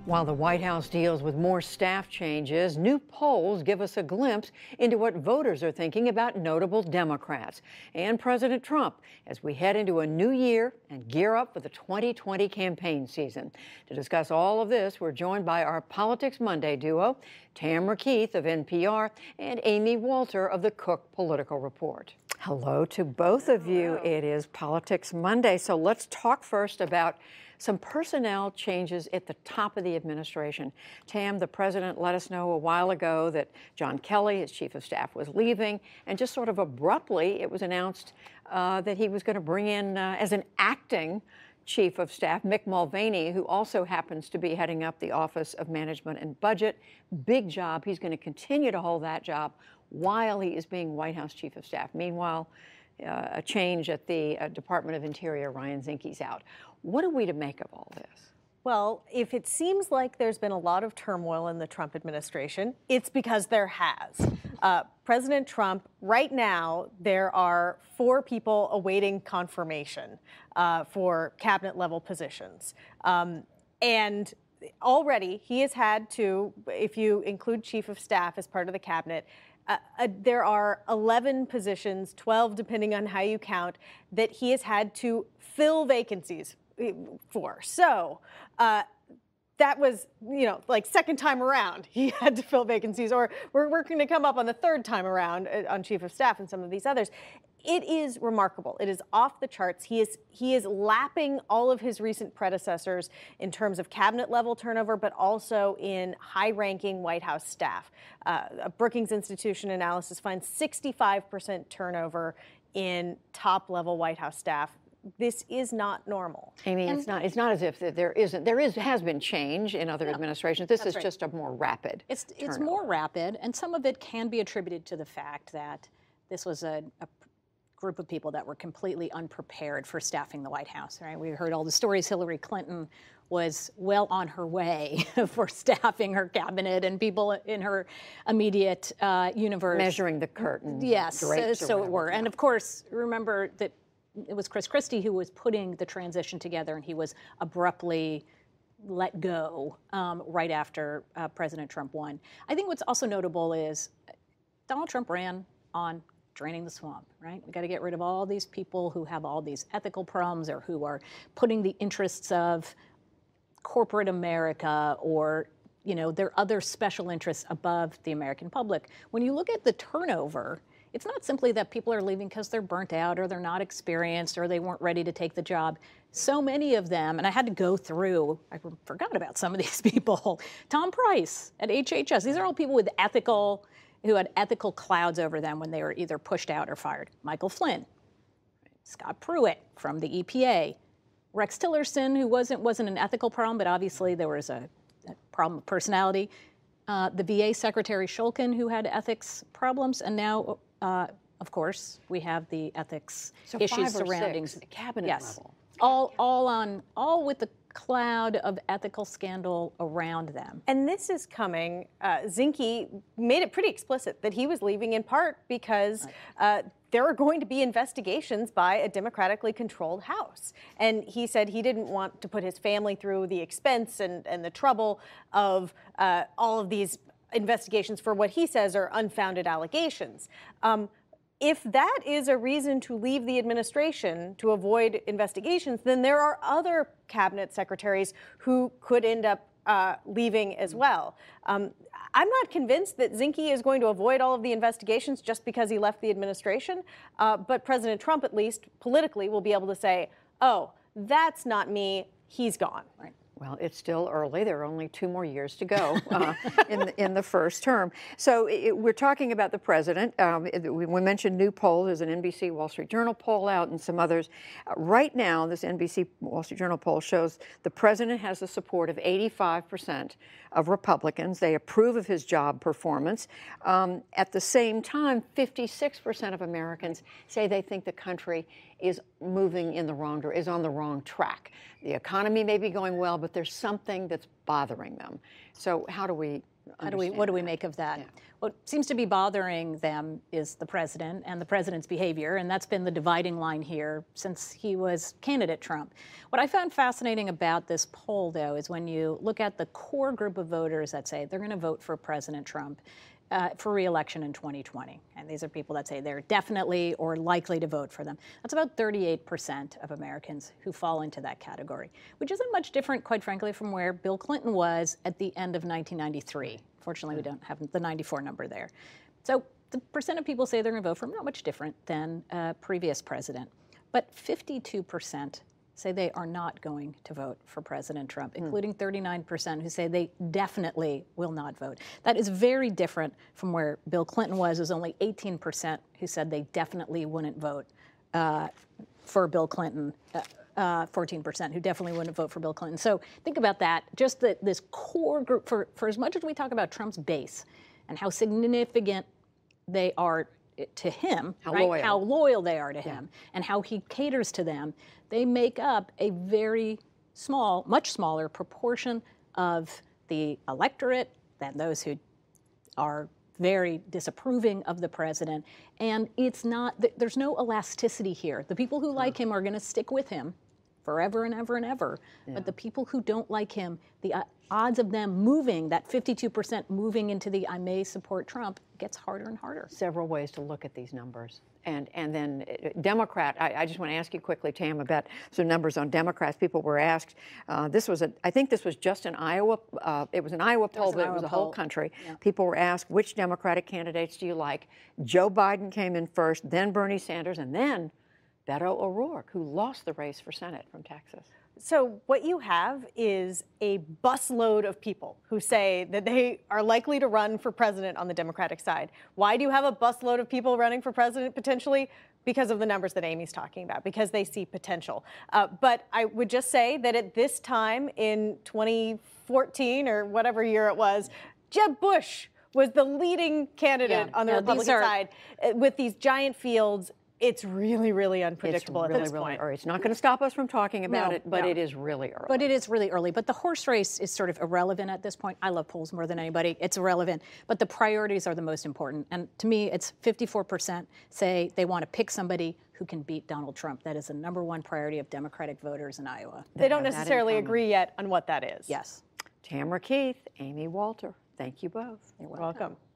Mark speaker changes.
Speaker 1: While the White House deals with more staff changes, new polls give us a glimpse into what voters are thinking about notable Democrats and President Trump as we head into a new year and gear up for the 2020 campaign season. To discuss all of this, we're joined by our Politics Monday duo, Tamara Keith of NPR and Amy Walter of the Cook Political Report. Hello to both of you. It is Politics Monday, so let's talk first about some personnel changes at the top of the administration. Tam, the president let us know a while ago that John Kelly, his chief of staff, was leaving, and just sort of abruptly it was announced that he was going to bring in as an acting chief of staff, Mick Mulvaney, who also happens to be heading up the Office of Management and Budget. Big job. He's going to continue to hold that job while he is being White House chief of staff. Meanwhile, a change at the Department of Interior, Ryan Zinke's out. What are we to make of all this?
Speaker 2: Well, if it seems like there's been a lot of turmoil in the Trump administration, it's because there has. President Trump, right now, there are 4 people awaiting confirmation for cabinet level positions. And already he has had to, if you include chief of staff as part of the cabinet, there are 11 positions, 12 depending on how you count, that he has had to fill vacancies for. So that was, like second time around, he had to fill vacancies, or we're going to come up on the third time around on chief of staff and some of these others. It is remarkable. It is off the charts. He is lapping all of his recent predecessors in terms of cabinet level turnover, but also in high-ranking White House staff. A Brookings Institution analysis finds 65% turnover in top-level White House staff. This is not normal.
Speaker 1: Amy, it's not as if has been change in other administrations. This is just a more rapid
Speaker 3: It's
Speaker 1: turnover.
Speaker 3: more rapid, and some of it can be attributed to the fact that this was a group of people that were completely unprepared for staffing the White House, right? We heard all the stories. Hillary Clinton was well on her way for staffing her cabinet and people in her immediate universe.
Speaker 1: Measuring the curtain.
Speaker 3: Yes, so it were.
Speaker 1: Yeah.
Speaker 3: And of course, remember that it was Chris Christie who was putting the transition together, and he was abruptly let go right after President Trump won. I think what's also notable is Donald Trump ran on draining the swamp, right? We got to get rid of all these people who have all these ethical problems or who are putting the interests of corporate America or, their other special interests above the American public. When you look at the turnover, it's not simply that people are leaving because they're burnt out or they're not experienced or they weren't ready to take the job. So many of them, and I had to go through, I forgot about some of these people. Tom Price at HHS. These are all people who had ethical clouds over them when they were either pushed out or fired. Michael Flynn, Scott Pruitt from the EPA, Rex Tillerson, who wasn't an ethical problem, but obviously there was a problem of personality. The VA Secretary Shulkin, who had ethics problems, and now, of course, we have the ethics issues surrounding
Speaker 1: cabinet level.
Speaker 3: All with the cloud of ethical scandal around them.
Speaker 2: And this is coming, Zinke made it pretty explicit that he was leaving in part because there are going to be investigations by a democratically controlled House. And he said he didn't want to put his family through the expense and the trouble of all of these investigations for what he says are unfounded allegations. If that is a reason to leave the administration to avoid investigations, then there are other cabinet secretaries who could end up leaving as well. I'm not convinced that Zinke is going to avoid all of the investigations just because he left the administration, but President Trump, at least politically, will be able to say, oh, that's not me, he's gone.
Speaker 1: Right. Well, it's still early. There are only 2 more years to go in the first term. So we're talking about the president. We mentioned new polls. There's an NBC Wall Street Journal poll out and some others. Right now, this NBC Wall Street Journal poll shows the president has the support of 85% of Republicans. They approve of his job performance. At the same time, 56% of Americans say they think the country is moving in the wrong direction, is on the wrong track. The economy may be going well, but there's something that's bothering them. So how do we
Speaker 3: What do we make of that?
Speaker 1: Yeah.
Speaker 3: What seems to be bothering them is the president and the president's behavior, and that's been the dividing line here since he was candidate Trump. What I found fascinating about this poll, though, is when you look at the core group of voters that say they're going to vote for President Trump for re-election in 2020, and these are people that say they're definitely or likely to vote for them. That's about 38% of Americans who fall into that category, which isn't much different, quite frankly, from where Bill Clinton was at the end of 1993. Fortunately, we don't have the 94 number there. So the percent of people say they're going to vote for him, not much different than a previous president. But 52% say they are not going to vote for President Trump, including 39% who say they definitely will not vote. That is very different from where Bill Clinton was. It was only 18% who said they definitely wouldn't vote for Bill Clinton. 14% who definitely wouldn't vote for Bill Clinton. So think about that. Just this core group, for as much as we talk about Trump's base and how significant they are to him, how loyal they are to him, and how he caters to them, they make up a very small, much smaller proportion of the electorate than those who are very disapproving of the president. And it's not, there's no elasticity here. The people who like him are going to stick with him forever and ever and ever. Yeah. But the people who don't like him, the odds of them moving, that 52% moving into the I may support Trump, gets harder and harder.
Speaker 1: Several ways to look at these numbers. And then Democrat, I just want to ask you quickly, Tam, about some numbers on Democrats. People were asked, I think this was just an Iowa, it was an Iowa poll, but it was the whole country. Yeah. People were asked, which Democratic candidates do you like? Joe Biden came in first, then Bernie Sanders, and then Beto O'Rourke, who lost the race for Senate from Texas.
Speaker 2: So what you have is a busload of people who say that they are likely to run for president on the Democratic side. Why do you have a busload of people running for president potentially? Because of the numbers that Amy's talking about, because they see potential. But I would just say that at this time in 2014 or whatever year it was, Jeb Bush was the leading candidate on the Republican side with these giant fields. It's really, really unpredictable at this point.
Speaker 1: It's not going to stop us from talking about it, but it is really early.
Speaker 3: But it is really early. But the horse race is sort of irrelevant at this point. I love polls more than anybody. It's irrelevant. But the priorities are the most important. And to me, it's 54% say they want to pick somebody who can beat Donald Trump. That is the number one priority of Democratic voters in Iowa.
Speaker 2: They don't necessarily agree yet on what that is.
Speaker 3: Yes.
Speaker 1: Tamara Keith, Amy Walter, thank you both.
Speaker 3: You're welcome.